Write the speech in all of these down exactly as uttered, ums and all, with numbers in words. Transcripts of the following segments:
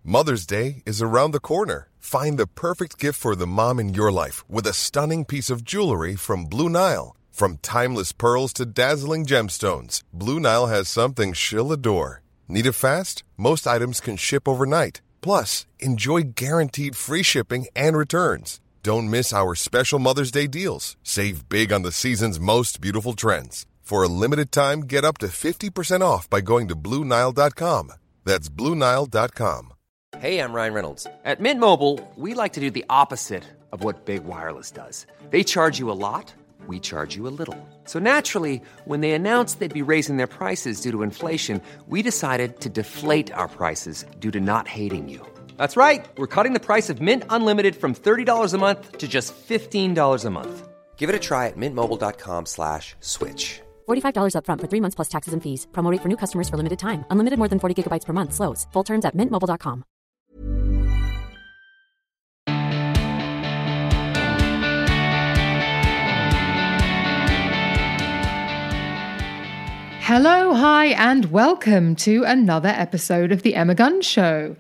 Mother's Day is around the corner. Find the perfect gift for the mom in your life with a stunning piece of jewelry from Blue Nile. From timeless pearls to dazzling gemstones, Blue Nile has something she'll adore. Need it fast? Most items can ship overnight. Plus, enjoy guaranteed free shipping and returns. Don't miss our special Mother's Day deals. Save big on the season's most beautiful trends. For a limited time, get up to fifty percent off by going to Blue Nile dot com. That's Blue Nile dot com. Hey, I'm Ryan Reynolds. At Mint Mobile, we like to do the opposite of what Big Wireless does. They charge you a lot, we charge you a little. So naturally, when they announced they'd be raising their prices due to inflation, we decided to deflate our prices due to not hating you. That's right. We're cutting the price of Mint Unlimited from thirty dollars a month to just fifteen dollars a month. Give it a try at mintmobile.com slash switch. forty-five dollars up front for three months plus taxes and fees. Promo rate for new customers for limited time. Unlimited more than forty gigabytes per month. Slows full terms at mint mobile dot com. Hello, hi, and welcome to another episode of The Emma Gunn Show.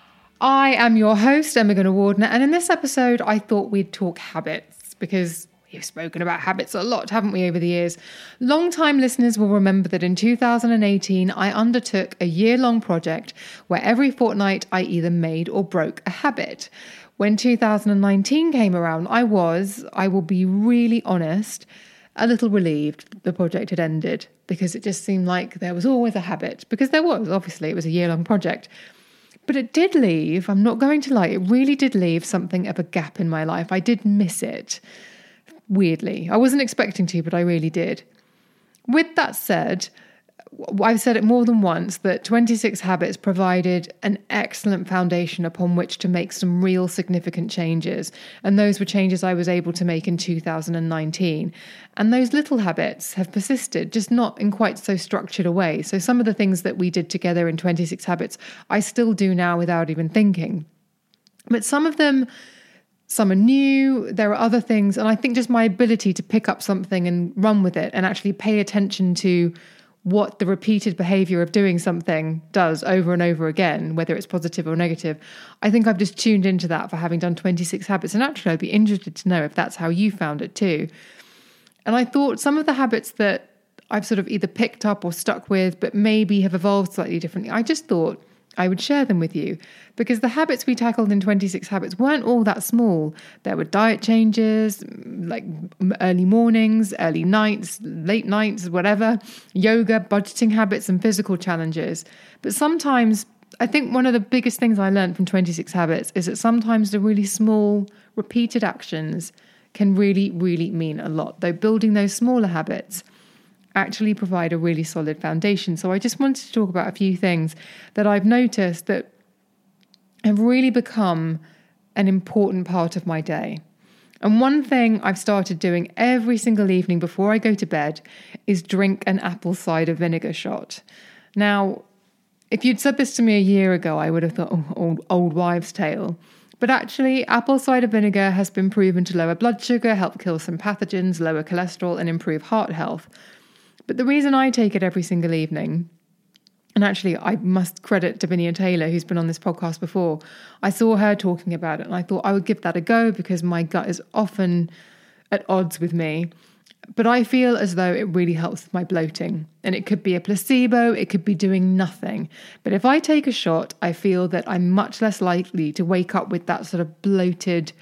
I am your host, Emma Gunn-Wardner, and in this episode, I thought we'd talk habits, because we've spoken about habits a lot, haven't we, over the years? Long-time listeners will remember that in two thousand eighteen, I undertook a year-long project where every fortnight I either made or broke a habit. When two thousand nineteen came around, I was, I will be really honest, a little relieved the project had ended, because it just seemed like there was always a habit, because there was, obviously, it was a year-long project. But it did leave, I'm not going to lie, it really did leave something of a gap in my life. I did miss it, weirdly. I wasn't expecting to, but I really did. With that said, I've said it more than once that twenty-six Habits provided an excellent foundation upon which to make some real significant changes. And those were changes I was able to make in two thousand nineteen. And those little habits have persisted, just not in quite so structured a way. So some of the things that we did together in twenty-six Habits, I still do now without even thinking. But some of them, some are new, there are other things. And I think just my ability to pick up something and run with it and actually pay attention to what the repeated behavior of doing something does over and over again, whether it's positive or negative. I think I've just tuned into that for having done twenty-six habits. And actually, I'd be interested to know if that's how you found it too. And I thought some of the habits that I've sort of either picked up or stuck with, but maybe have evolved slightly differently, I just thought I would share them with you, because the habits we tackled in twenty-six Habits weren't all that small. There were diet changes, like early mornings, early nights, late nights, whatever, yoga, budgeting habits, and physical challenges. But sometimes, I think one of the biggest things I learned from twenty-six Habits is that sometimes the really small, repeated actions can really, really mean a lot, though building those smaller habits actually provide a really solid foundation. So I just wanted to talk about a few things that I've noticed that have really become an important part of my day. And one thing I've started doing every single evening before I go to bed is drink an apple cider vinegar shot. Now, if you'd said this to me a year ago, I would have thought, oh, old, old wives' tale. But actually, apple cider vinegar has been proven to lower blood sugar, help kill some pathogens, lower cholesterol, and improve heart health. But the reason I take it every single evening, and actually I must credit Davinia Taylor, who's been on this podcast before, I saw her talking about it and I thought I would give that a go because my gut is often at odds with me. But I feel as though it really helps with my bloating. And it could be a placebo, it could be doing nothing. But if I take a shot, I feel that I'm much less likely to wake up with that sort of bloated,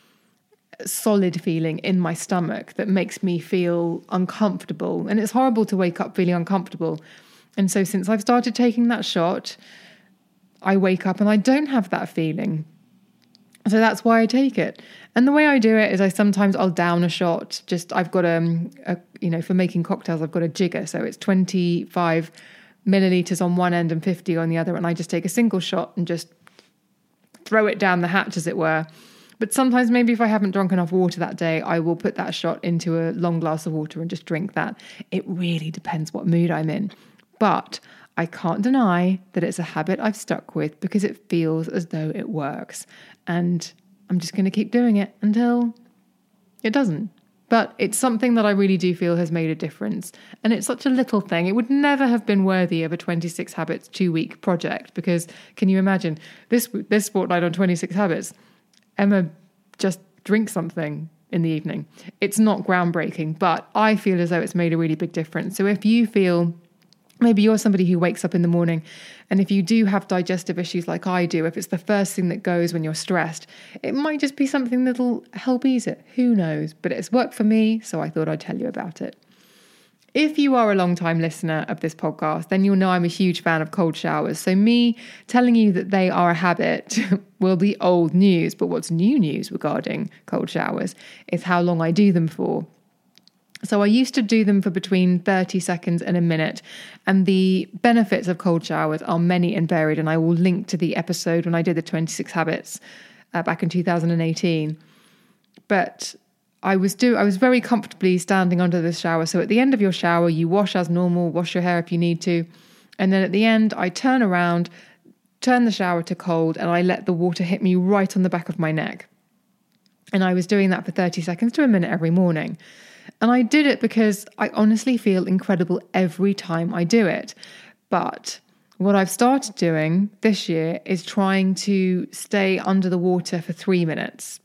solid feeling in my stomach that makes me feel uncomfortable. And it's horrible to wake up feeling uncomfortable. And so since I've started taking that shot, I wake up and I don't have that feeling. So that's why I take it. And the way I do it is I sometimes I'll down a shot. Just I've got a, a you know, for making cocktails, I've got a jigger. So it's twenty-five milliliters on one end and fifty on the other. And I just take a single shot and just throw it down the hatch, as it were. But sometimes maybe if I haven't drunk enough water that day, I will put that shot into a long glass of water and just drink that. It really depends what mood I'm in. But I can't deny that it's a habit I've stuck with because it feels as though it works. And I'm just going to keep doing it until it doesn't. But it's something that I really do feel has made a difference. And it's such a little thing. It would never have been worthy of a twenty-six Habits two-week project because, can you imagine, this this fortnight on twenty-six Habits, Emma just drinks something in the evening. It's not groundbreaking, but I feel as though it's made a really big difference. So if you feel... maybe you're somebody who wakes up in the morning, and if you do have digestive issues like I do, if it's the first thing that goes when you're stressed, it might just be something that'll help ease it. Who knows? But it's worked for me, so I thought I'd tell you about it. If you are a long-time listener of this podcast, then you'll know I'm a huge fan of cold showers. So me telling you that they are a habit will be old news. But what's new news regarding cold showers is how long I do them for. So I used to do them for between thirty seconds and a minute. And the benefits of cold showers are many and varied. And I will link to the episode when I did the twenty-six Habits uh, back in two thousand eighteen. But I was do I was very comfortably standing under the shower. So at the end of your shower, you wash as normal, wash your hair if you need to. And then at the end, I turn around, turn the shower to cold, and I let the water hit me right on the back of my neck. And I was doing that for thirty seconds to a minute every morning. And I did it because I honestly feel incredible every time I do it. But what I've started doing this year is trying to stay under the water for three minutes.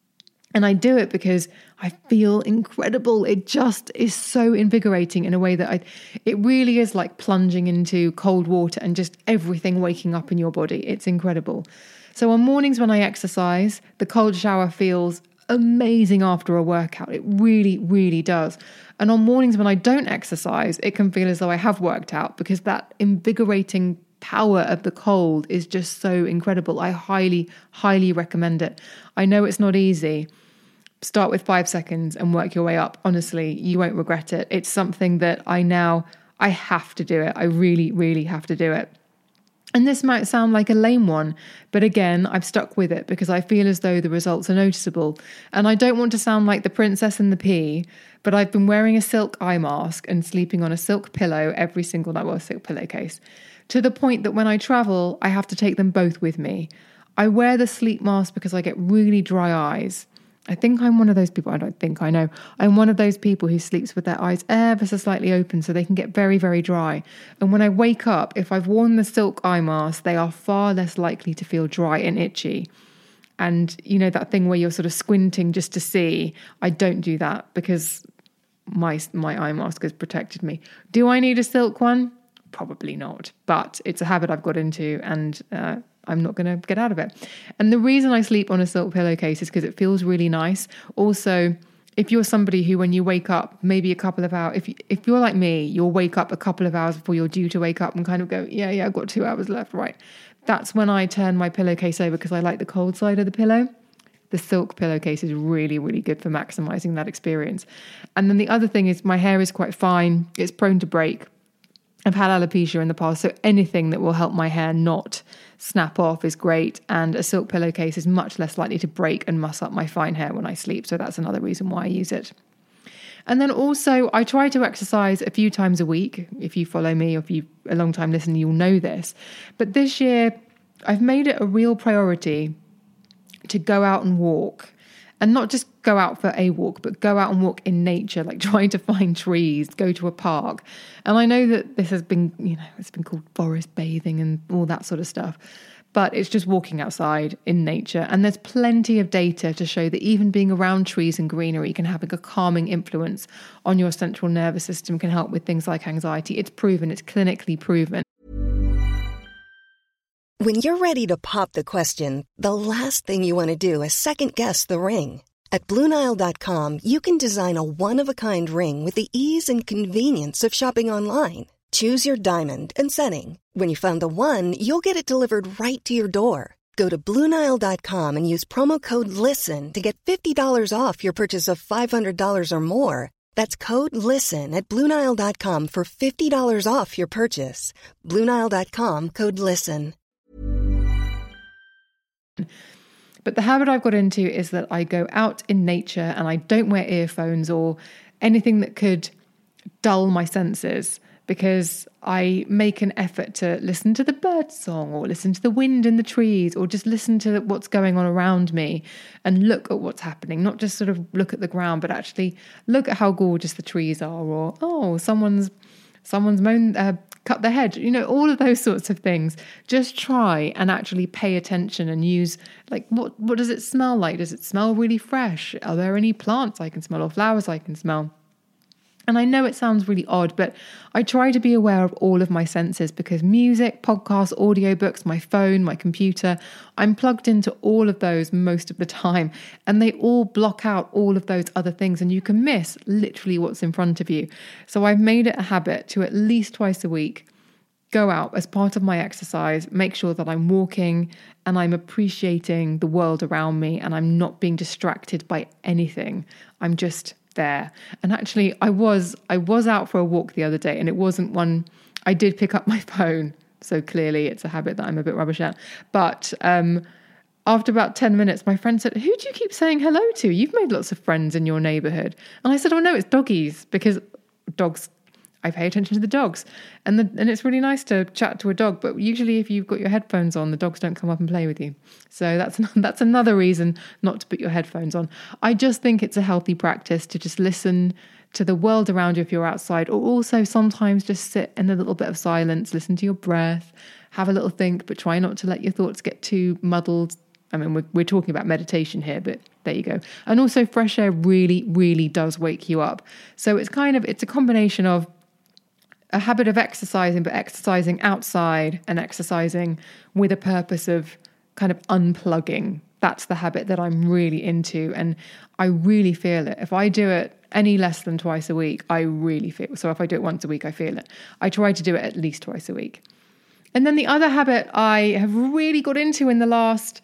And I do it because I feel incredible. It just is so invigorating in a way that I, it really is like plunging into cold water and just everything waking up in your body. It's incredible. So on mornings when I exercise, the cold shower feels amazing after a workout. It really, really does. And on mornings when I don't exercise, it can feel as though I have worked out because that invigorating power of the cold is just so incredible. I highly, highly recommend it. I know it's not easy. Start with five seconds and work your way up. Honestly, you won't regret it. It's something that I now, I have to do it. I really, really have to do it. And this might sound like a lame one, but again, I've stuck with it because I feel as though the results are noticeable. And I don't want to sound like the princess and the pea, but I've been wearing a silk eye mask and sleeping on a silk pillow every single night, well, a silk pillowcase, to the point that when I travel, I have to take them both with me. I wear the sleep mask because I get really dry eyes. I think I'm one of those people, I don't think I know, I'm one of those people who sleeps with their eyes ever so slightly open so they can get very, very dry. And when I wake up, if I've worn the silk eye mask, they are far less likely to feel dry and itchy. And you know, that thing where you're sort of squinting just to see, I don't do that because my, my eye mask has protected me. Do I need a silk one? Probably not, but it's a habit I've got into and uh, I'm not going to get out of it. And the reason I sleep on a silk pillowcase is because it feels really nice. Also, if you're somebody who, when you wake up, maybe a couple of hours, if, you, if you're like me, you'll wake up a couple of hours before you're due to wake up and kind of go, yeah, yeah, I've got two hours left, right? That's when I turn my pillowcase over because I like the cold side of the pillow. The silk pillowcase is really, really good for maximizing that experience. And then the other thing is my hair is quite fine. It's prone to break. I've had alopecia in the past, so anything that will help my hair not snap off is great. And a silk pillowcase is much less likely to break and muss up my fine hair when I sleep. So that's another reason why I use it. And then also, I try to exercise a few times a week. If you follow me or if you're a long time listener, you'll know this. But this year, I've made it a real priority to go out and walk. And not just go out for a walk, but go out and walk in nature, like trying to find trees, go to a park. And I know that this has been, you know, it's been called forest bathing and all that sort of stuff. But it's just walking outside in nature. And there's plenty of data to show that even being around trees and greenery can have a calming influence on your central nervous system, can help with things like anxiety. It's proven, it's clinically proven. When you're ready to pop the question, the last thing you want to do is second-guess the ring. At Blue Nile dot com, you can design a one-of-a-kind ring with the ease and convenience of shopping online. Choose your diamond and setting. When you find the one, you'll get it delivered right to your door. Go to Blue Nile dot com and use promo code LISTEN to get fifty dollars off your purchase of five hundred dollars or more. That's code LISTEN at Blue Nile dot com for fifty dollars off your purchase. Blue Nile dot com, code LISTEN. But the habit I've got into is that I go out in nature and I don't wear earphones or anything that could dull my senses. because I make an effort to listen to the bird song or listen to the wind in the trees or just listen to what's going on around me and look at what's happening, not just sort of look at the ground, but actually look at how gorgeous the trees are, or, oh, someone's someone's mown, uh, cut the hedge, you know, all of those sorts of things. Just try and actually pay attention and use, like, what, what does it smell like? Does it smell really fresh? Are there any plants I can smell or flowers I can smell? And I know it sounds really odd, but I try to be aware of all of my senses, because music, podcasts, audiobooks, my phone, my computer, I'm plugged into all of those most of the time, and they all block out all of those other things, and you can miss literally what's in front of you. So I've made it a habit to at least twice a week go out as part of my exercise, make sure that I'm walking and I'm appreciating the world around me and I'm not being distracted by anything. I'm just there. And actually I was I was out for a walk the other day, and it wasn't one I did pick up my phone, so clearly it's a habit that I'm a bit rubbish at. But um after about ten minutes, my friend said, "Who do you keep saying hello to? You've made lots of friends in your neighborhood." And I said, "Oh no, it's doggies," because dogs, I pay attention to the dogs, and the, and it's really nice to chat to a dog. But usually, if you've got your headphones on, the dogs don't come up and play with you. So that's that's another reason not to put your headphones on. I just think it's a healthy practice to just listen to the world around you if you're outside, or also sometimes just sit in a little bit of silence, listen to your breath, have a little think, but try not to let your thoughts get too muddled. I mean, we're, we're talking about meditation here, but there you go. And also, fresh air really, really does wake you up. So it's kind of it's a combination of a habit of exercising, but exercising outside and exercising with a purpose of kind of unplugging. That's the habit that I'm really into, and I really feel it. If I do it any less than twice a week, I really feel it. So if I do it once a week, I feel it. I try to do it at least twice a week. And then the other habit I have really got into in the last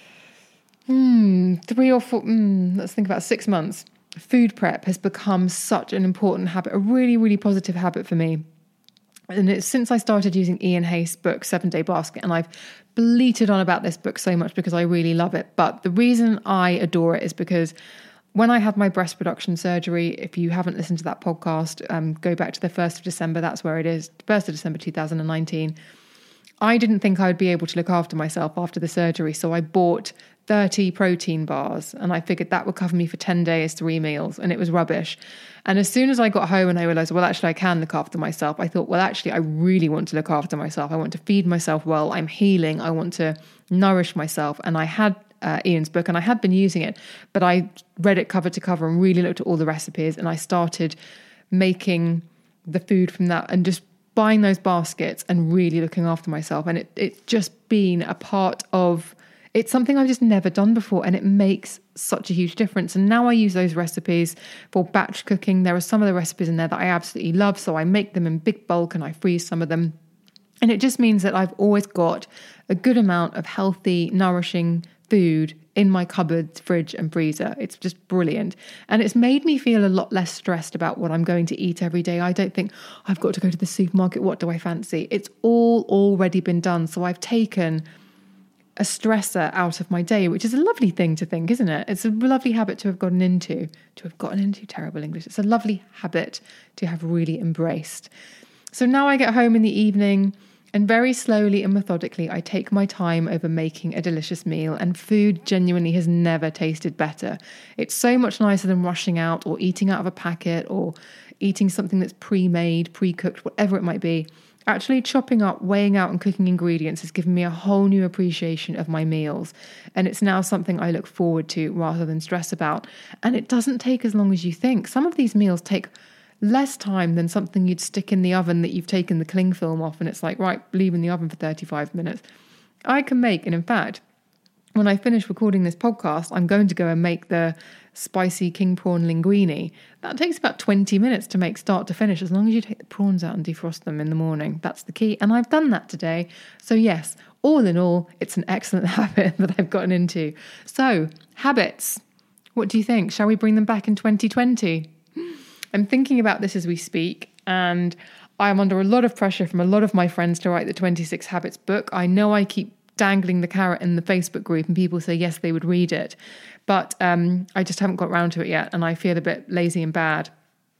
hmm, three or four, hmm, let's think about six months, food prep has become such an important habit, a really, really positive habit for me. And it's since I started using Ian Haist's book, Seven Day Basket, and I've bleated on about this book so much because I really love it. But the reason I adore it is because when I had my breast reduction surgery, if you haven't listened to that podcast, um, go back to the first of December, that's where it is, first of December two thousand nineteen. I didn't think I would be able to look after myself after the surgery, so I bought thirty protein bars, and I figured that would cover me for ten days, three meals, and it was rubbish. And as soon as I got home and I realized, well, actually I can look after myself, I thought, well, actually I really want to look after myself. I want to feed myself well. I'm healing. I want to nourish myself. And I had uh, Ian's book, and I had been using it, but I read it cover to cover and really looked at all the recipes, and I started making the food from that and just buying those baskets and really looking after myself. And it, it's just been a part of, it's something I've just never done before, and it makes such a huge difference. And now I use those recipes for batch cooking. There are some of the recipes in there that I absolutely love, so I make them in big bulk and I freeze some of them. And it just means that I've always got a good amount of healthy, nourishing food in my cupboard, fridge and freezer. It's just brilliant. And it's made me feel a lot less stressed about what I'm going to eat every day. I don't think, I've got to go to the supermarket, what do I fancy? It's all already been done. So I've taken a stressor out of my day, which is a lovely thing to think, isn't it? It's a lovely habit to have gotten into, to have gotten into, terrible English. It's a lovely habit to have really embraced. So now I get home in the evening, and very slowly and methodically, I take my time over making a delicious meal, and food genuinely has never tasted better. It's so much nicer than rushing out or eating out of a packet or eating something that's pre-made, pre-cooked, whatever it might be. Actually chopping up, weighing out and cooking ingredients has given me a whole new appreciation of my meals. And it's now something I look forward to rather than stress about. And it doesn't take as long as you think. Some of these meals take less time than something you'd stick in the oven that you've taken the cling film off, and it's like, right, leave in the oven for thirty-five minutes. I can make, and in fact, when I finish recording this podcast, I'm going to go and make the spicy king prawn linguine. That takes about twenty minutes to make start to finish, as long as you take the prawns out and defrost them in the morning. That's the key. And I've done that today. So yes, all in all, it's an excellent habit that I've gotten into. So habits, what do you think? Shall we bring them back in twenty twenty? I'm thinking about this as we speak, and I'm under a lot of pressure from a lot of my friends to write the twenty-six Habits book. I know I keep dangling the carrot in the Facebook group and people say, yes, they would read it. But um, I just haven't got around to it yet, and I feel a bit lazy and bad.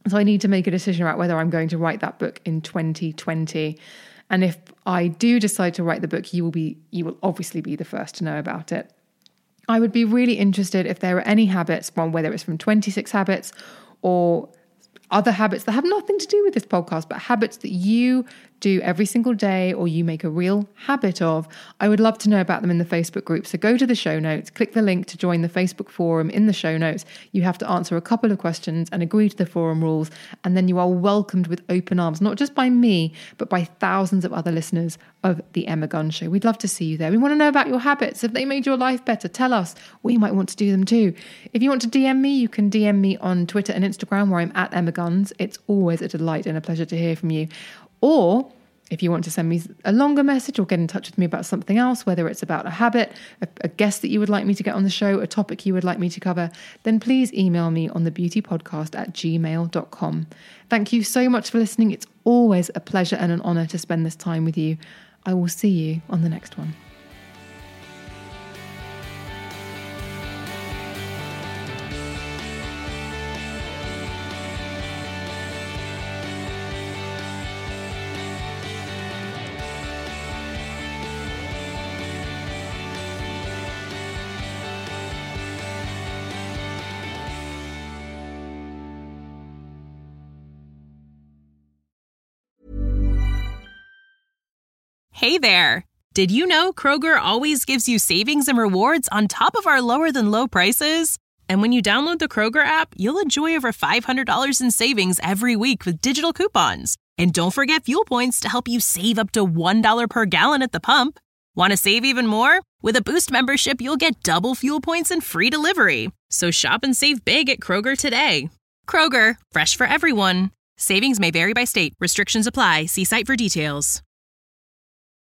So I need to make a decision about whether I'm going to write that book in twenty twenty. And if I do decide to write the book, you will be, you will obviously be the first to know about it. I would be really interested if there are any habits, from whether it's from twenty-six Habits or other habits that have nothing to do with this podcast, but habits that you do every single day or you make a real habit of. I would love to know about them in the Facebook group. So go to the show notes, click the link to join the Facebook forum in the show notes. You have to answer a couple of questions and agree to the forum rules. And then you are welcomed with open arms, not just by me, but by thousands of other listeners of the Emma Gunn Show. We'd love to see you there. We want to know about your habits. If they made your life better, tell us. We might want to do them too. If you want to D M me, you can D M me on Twitter and Instagram where I'm at Emma Guns. It's always a delight and a pleasure to hear from you. Or if you want to send me a longer message or get in touch with me about something else, whether it's about a habit, a, a guest that you would like me to get on the show, a topic you would like me to cover, then please email me on thebeautypodcast at gmail dot com. Thank you so much for listening. It's always a pleasure and an honour to spend this time with you. I will see you on the next one. Hey there! Did you know Kroger always gives you savings and rewards on top of our lower-than-low prices? And when you download the Kroger app, you'll enjoy over five hundred dollars in savings every week with digital coupons. And don't forget Fuel Points to help you save up to one dollar per gallon at the pump. Want to save even more? With a Boost membership, you'll get double Fuel Points and free delivery. So shop and save big at Kroger today. Kroger, fresh for everyone. Savings may vary by state. Restrictions apply. See site for details.